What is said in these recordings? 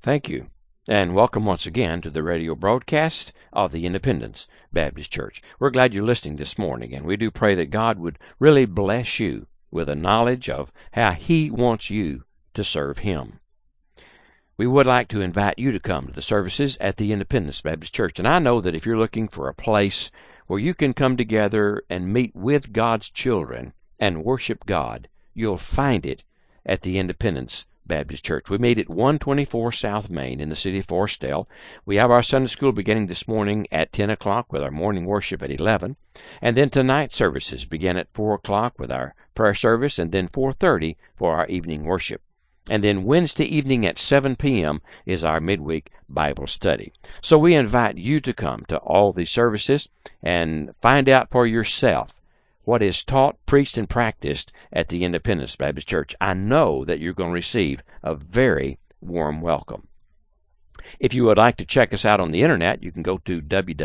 Thank you, and welcome once again to the radio broadcast of the Independence Baptist Church. We're glad you're listening this morning, and we do pray that God would really bless you with a knowledge of how He wants you to serve Him. We would like to invite you to come to the services at the Independence Baptist Church, and I know that if you're looking for a place where you can come together and meet with God's children and worship God, you'll find it at the Independence Baptist Church. We meet at 124 South Main in the city of Forestdale. We have our Sunday school beginning this morning at 10 o'clock with our morning worship at 11. And then tonight services begin at 4 o'clock with our prayer service, and then 4:30 for our evening worship. And then Wednesday evening at 7 p.m. is our midweek Bible study. So we invite you to come to all these services and find out for yourself what is taught, preached, and practiced at the Independence Baptist Church. I know that you're going to receive a very warm welcome. If you would like to check us out on the internet, you can go to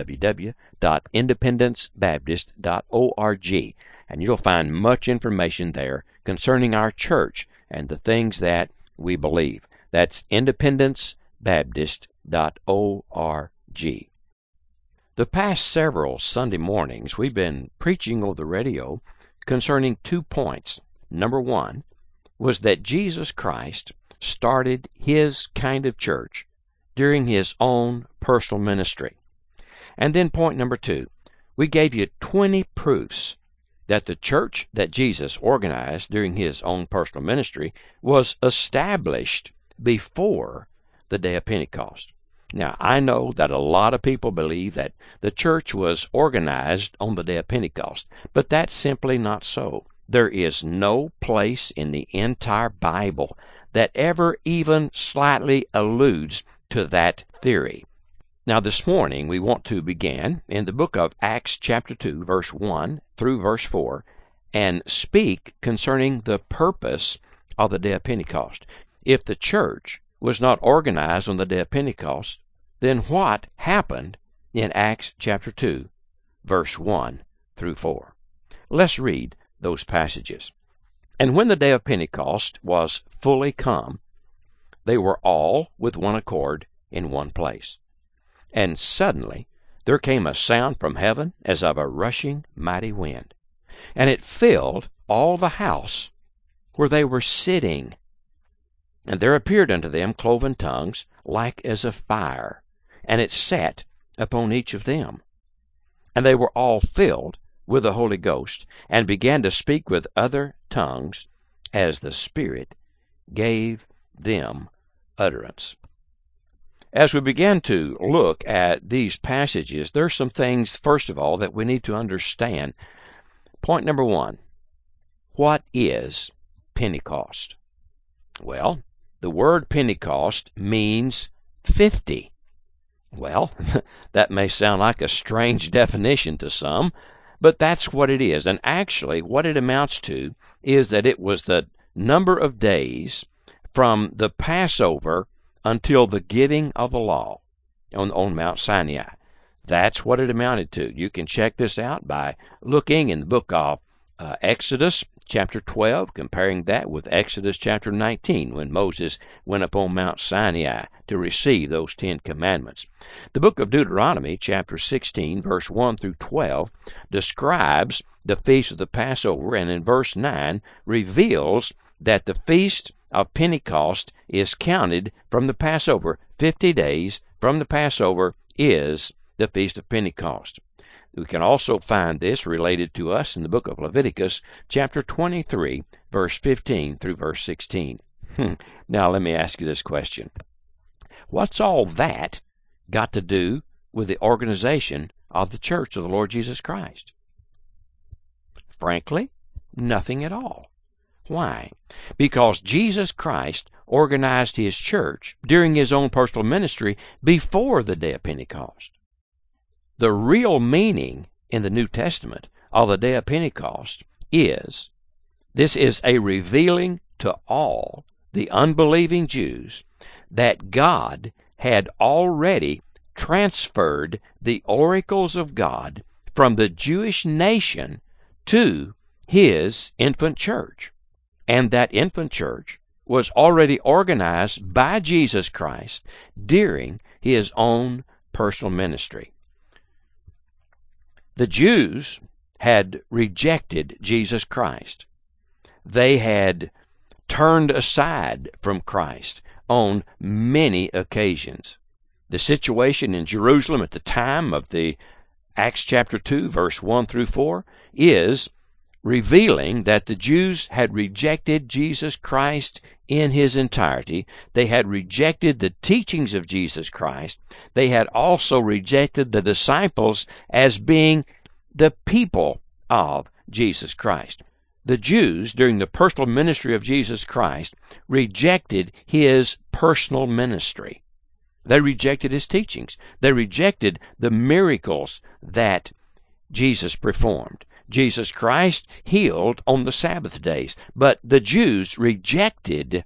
www.independencebaptist.org, and you'll find much information there concerning our church and the things that we believe. That's independencebaptist.org. The past several Sunday mornings, we've been preaching over the radio concerning 2 points. Number one was that Jesus Christ started His kind of church during His own personal ministry. And then point number 2, we gave you 20 proofs that the church that Jesus organized during His own personal ministry was established before the day of Pentecost. Now, I know that a lot of people believe that the church was organized on the day of Pentecost, but that's simply not so. There is no place in the entire Bible that ever even slightly alludes to that theory. Now, this morning we want to begin in the book of Acts chapter 2, verse 1 through verse 4, and speak concerning the purpose of the day of Pentecost. If the church was not organized on the day of Pentecost, then what happened in Acts chapter 2, verse 1 through 4? Let's read those passages. And when the day of Pentecost was fully come, they were all with one accord in one place. And suddenly there came a sound from heaven as of a rushing mighty wind, and it filled all the house where they were sitting. And there appeared unto them cloven tongues, like as of fire, and it sat upon each of them. And they were all filled with the Holy Ghost, and began to speak with other tongues, as the Spirit gave them utterance. As we begin to look at these passages, there's some things, first of all, that we need to understand. Point number 1, what is Pentecost? Well, the word Pentecost means 50. Well, that may sound like a strange definition to some, but that's what it is. And actually, what it amounts to is that it was the number of days from the Passover until the giving of the law on Mount Sinai. That's what it amounted to. You can check this out by looking in the book of Exodus chapter 12, comparing that with Exodus chapter 19, when Moses went up on Mount Sinai to receive those 10 commandments. The book of Deuteronomy chapter 16, verse 1 through 12, describes the feast of the Passover, and in verse 9 reveals that the feast of Pentecost is counted from the Passover. 50 days from the Passover is the feast of Pentecost. We can also find this related to us in the book of Leviticus, chapter 23, verse 15 through verse 16. Now let me ask you this question. What's all that got to do with the organization of the church of the Lord Jesus Christ? Frankly, nothing at all. Why? Because Jesus Christ organized His church during His own personal ministry before the day of Pentecost. The real meaning in the New Testament of the day of Pentecost is, this is a revealing to all the unbelieving Jews that God had already transferred the oracles of God from the Jewish nation to His infant church. And that infant church was already organized by Jesus Christ during his own personal ministry. The Jews had rejected Jesus Christ. They had turned aside from Christ on many occasions. The situation in Jerusalem at the time of the Acts chapter 2, verse 1 through 4, is revealing that the Jews had rejected Jesus Christ in his entirety. They had rejected the teachings of Jesus Christ. They had also rejected the disciples as being the people of Jesus Christ. The Jews, during the personal ministry of Jesus Christ, rejected his personal ministry. They rejected his teachings. They rejected the miracles that Jesus performed. Jesus Christ healed on the Sabbath days, but the Jews rejected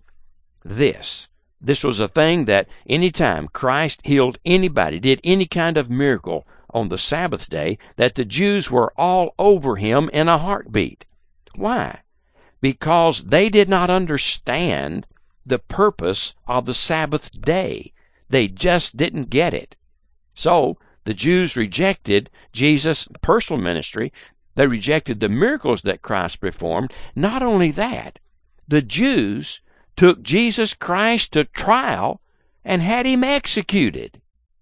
this. This was a thing that anytime Christ healed anybody, did any kind of miracle on the Sabbath day, that the Jews were all over him in a heartbeat. Why? Because they did not understand the purpose of the Sabbath day. They just didn't get it. So the Jews rejected Jesus' personal ministry. They rejected the miracles that Christ performed. Not only that, the Jews took Jesus Christ to trial and had him executed.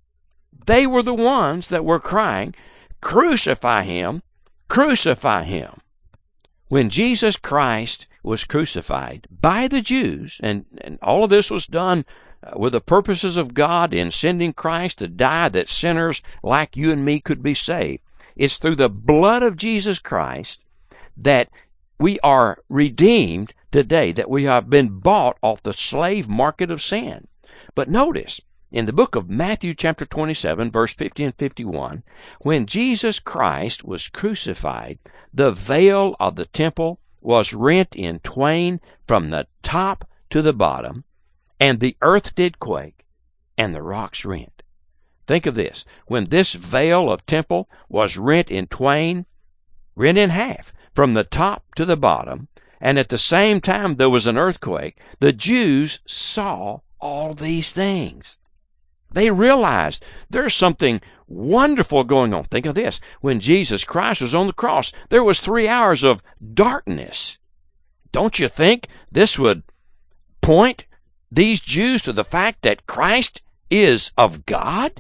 They were the ones that were crying, "Crucify him, crucify him." When Jesus Christ was crucified by the Jews, and all of this was done with the purposes of God in sending Christ to die that sinners like you and me could be saved. It's through the blood of Jesus Christ that we are redeemed today, that we have been bought off the slave market of sin. But notice, in the book of Matthew chapter 27, verse 50 and 51, when Jesus Christ was crucified, the veil of the temple was rent in twain from the top to the bottom, and the earth did quake, and the rocks rent. Think of this. When this veil of temple was rent in twain, rent in half, from the top to the bottom, and at the same time there was an earthquake, the Jews saw all these things. They realized there's something wonderful going on. Think of this. When Jesus Christ was on the cross, there was 3 hours of darkness. Don't you think this would point these Jews to the fact that Christ is of God?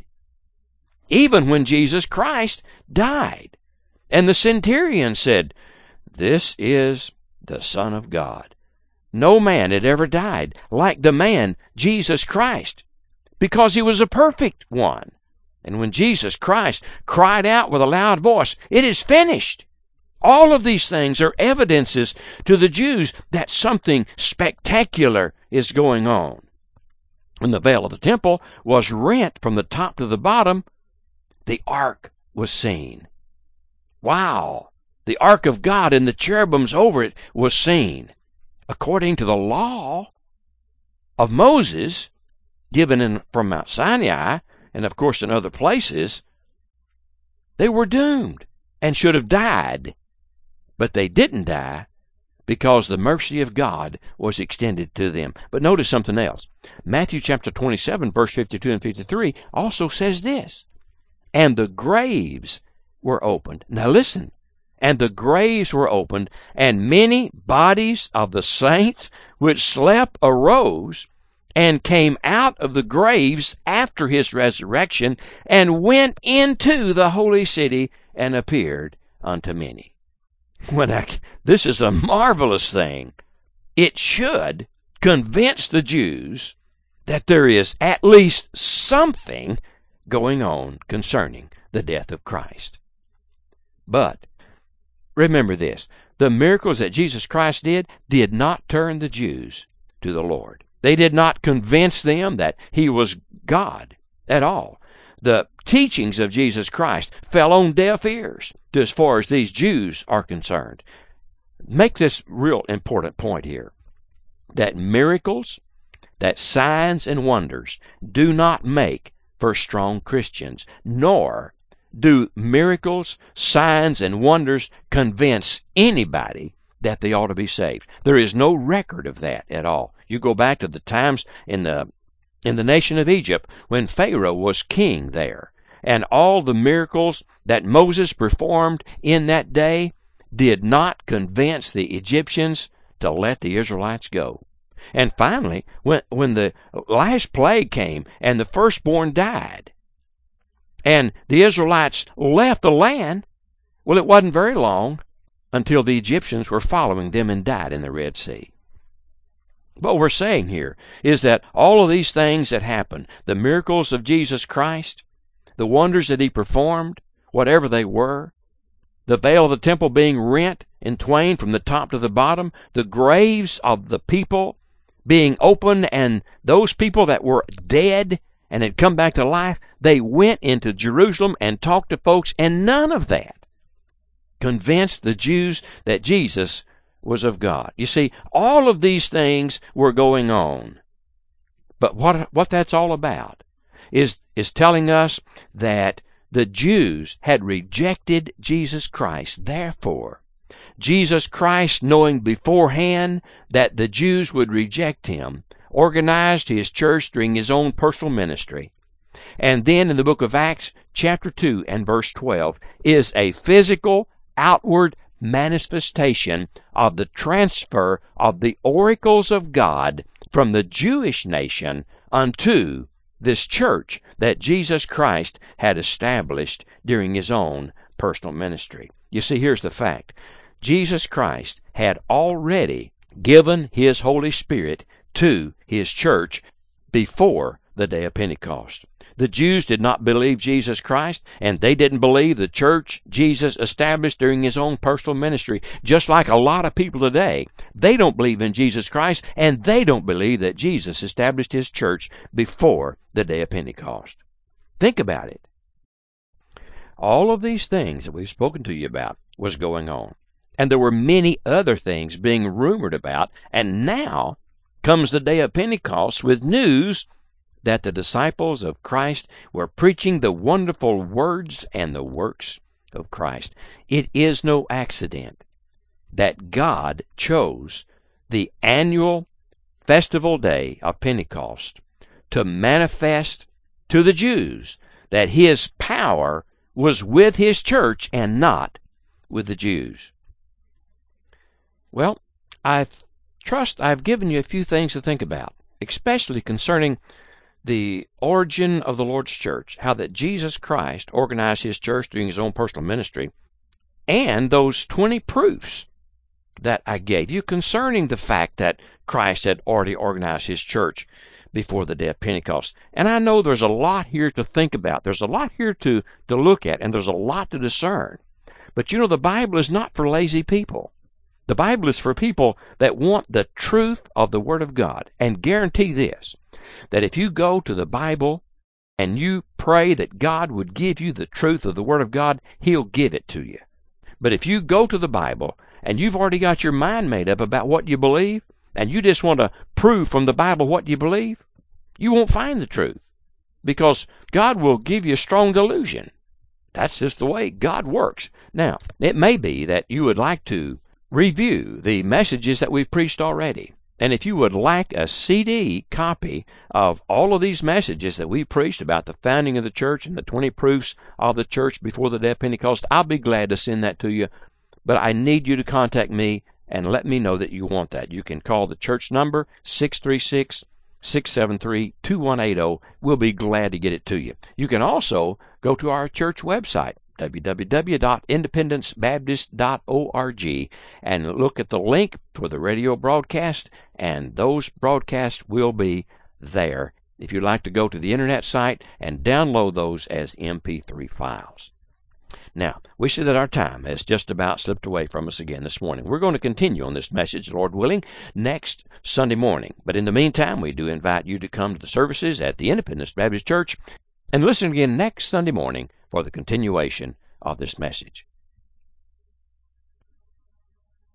Even when Jesus Christ died, and the centurion said, "This is the Son of God." No man had ever died like the man Jesus Christ, because he was a perfect one. And when Jesus Christ cried out with a loud voice, "It is finished," all of these things are evidences to the Jews that something spectacular is going on. When the veil of the temple was rent from the top to the bottom, the ark was seen. Wow! The ark of God and the cherubims over it was seen. According to the law of Moses, given from Mount Sinai, and of course in other places, they were doomed and should have died. But they didn't die because the mercy of God was extended to them. But notice something else. Matthew chapter 27, verse 52 and 53 also says this, "And the graves were opened." Now listen. "And the graves were opened, and many bodies of the saints which slept arose, and came out of the graves after his resurrection, and went into the holy city, and appeared unto many." This is a marvelous thing. It should convince the Jews that there is at least something going on concerning the death of Christ. But remember this. The miracles that Jesus Christ did not turn the Jews to the Lord. They did not convince them that he was God at all. The teachings of Jesus Christ fell on deaf ears as far as these Jews are concerned. Make this real important point here, that miracles, that signs and wonders do not make for strong Christians, nor do miracles, signs, and wonders convince anybody that they ought to be saved. There is no record of that at all. You go back to the times in the nation of Egypt when Pharaoh was king there, and all the miracles that Moses performed in that day did not convince the Egyptians to let the Israelites go. And finally, when the last plague came and the firstborn died, and the Israelites left the land, well, it wasn't very long until the Egyptians were following them and died in the Red Sea. What we're saying here is that all of these things that happened, the miracles of Jesus Christ, the wonders that he performed, whatever they were, the veil of the temple being rent in twain from the top to the bottom, the graves of the people being opened, and those people that were dead and had come back to life, they went into Jerusalem and talked to folks, and none of that convinced the Jews that Jesus was of God. You see, all of these things were going on. But what that's all about is telling us that the Jews had rejected Jesus Christ. Therefore, Jesus Christ, knowing beforehand that the Jews would reject him, organized his church during his own personal ministry. And then in the book of Acts, chapter 2 and verse 12, is a physical, outward manifestation of the transfer of the oracles of God from the Jewish nation unto this church that Jesus Christ had established during his own personal ministry. You see, here's the fact. Jesus Christ had already given his Holy Spirit to his church before the day of Pentecost. The Jews did not believe Jesus Christ, and they didn't believe the church Jesus established during his own personal ministry. Just like a lot of people today, they don't believe in Jesus Christ, and they don't believe that Jesus established his church before the day of Pentecost. Think about it. All of these things that we've spoken to you about was going on. And there were many other things being rumored about, and now comes the day of Pentecost with news that the disciples of Christ were preaching the wonderful words and the works of Christ. It is no accident that God chose the annual festival day of Pentecost to manifest to the Jews that his power was with his church and not with the Jews. Well, I trust I've given you a few things to think about, especially concerning the origin of the Lord's church, how that Jesus Christ organized his church during his own personal ministry, and those 20 proofs that I gave you concerning the fact that Christ had already organized his church before the day of Pentecost. And I know there's a lot here to think about. There's a lot here to look at, and there's a lot to discern. But you know, the Bible is not for lazy people. The Bible is for people that want the truth of the Word of God. And guarantee this, that if you go to the Bible and you pray that God would give you the truth of the Word of God, he'll give it to you. But if you go to the Bible and you've already got your mind made up about what you believe, and you just want to prove from the Bible what you believe, you won't find the truth, because God will give you a strong delusion. That's just the way God works. Now, it may be that you would like to review the messages that we've preached already. And if you would like a CD copy of all of these messages that we preached about the founding of the church and the 20 proofs of the church before the day of Pentecost, I'll be glad to send that to you. But I need you to contact me and let me know that you want that. You can call the church number, 636-673-2180. We'll be glad to get it to you. You can also go to our church website, www.independencebaptist.org, and look at the link for the radio broadcast, and those broadcasts will be there if you'd like to go to the internet site and download those as MP3 files. Now, we see that our time has just about slipped away from us again this morning. We're going to continue on this message, Lord willing, next Sunday morning. But in the meantime, we do invite you to come to the services at the Independence Baptist Church and listen again next Sunday morning for the continuation of this message.